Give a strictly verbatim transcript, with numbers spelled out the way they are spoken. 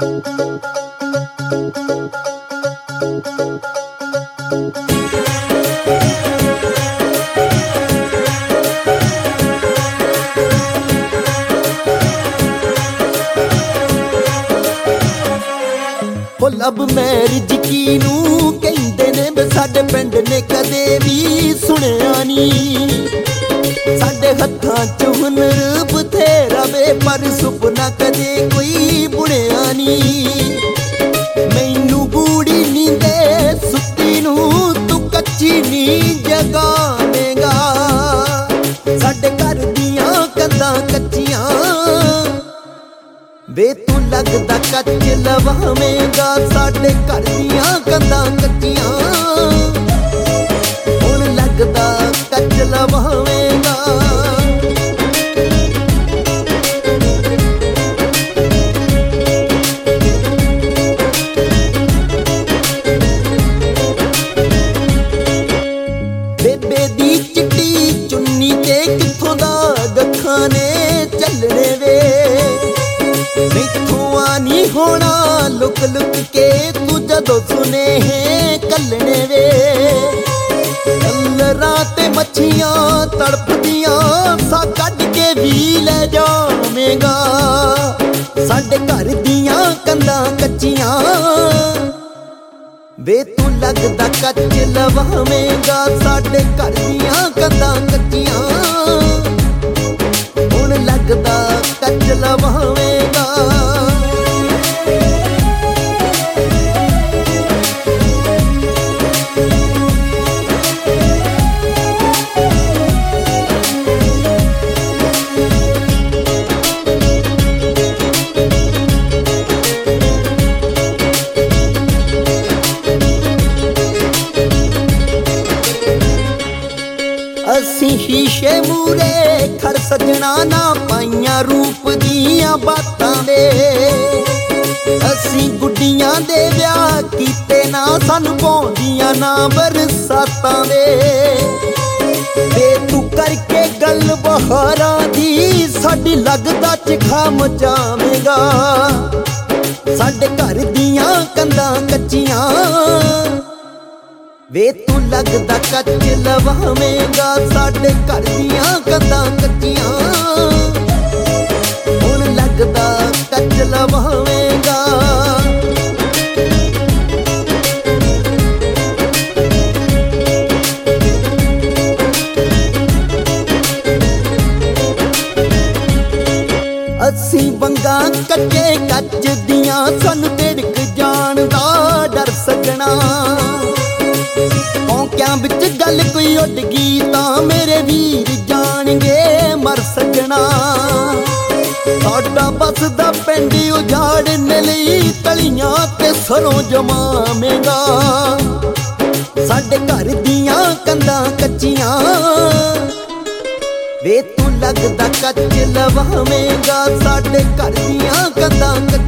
Love marriage किनू कहंदे ने वे साडे पिंड ने कदे भी सुनिया नी। साडे हत्थां च हुनर बथेरा वे पर सुपना कदे कोई बुनिया नी। मैनू बूढ़ी नींदे सुत्ती नू तू कच्ची नी जगावेगा। साडे घर दियां कंधां कच्चियां वे तू लगदा कच्च लवावेगा। साडे घर दियां कंधां कच्चियां हुण लगदा कच्च लवावेगा। बेबे दी चिट्टी चुन्नी ते कित्थों दा गखां ने चलने वे। मैथों नी होना लुक लुक के तू जदों सुने हैं कलने वे। कलरां ते मच्छियां तड़पदियां सा कढ के भी ले जावेगा। साडे घर दियां कंधां कच्चियां वे तू लगदा कच्च लवावेगा। साडे घर दियां कंधां कच्चियां हुण लगदा कच्च लवावेगा। असी शीशे मूरे खड़ सजना ना पाइयां रूप दियां बातां वे। असी गुड्डियां दे ब्याह कीते ना सानू पौंदियां ना बरसातां वे। वे तू करके गल बहारा दी साडी लगदा चिखा मचावेगा। साडे घर दियां कंधां कच्चियां वे तू लगदा कच्च लवावेगा। साडे घर दियां कंधां कच्चियां हुण लगदा कच्च लवावेगा। असी वंगा कच्चे कच्च दियां सानू तिड़क जाण दा डर सजना। औंकियां विच गल कोई उड गई तां मेरे वीर जाणगे मर सजना। साडा बसदा पिंड उजाड़ने लई तलियां ते सरों जमावेगा। साडे घर दियां कंधां कच्चियां वे तू लगदा कच्च लवावेगा। साडे घर दियां कंधां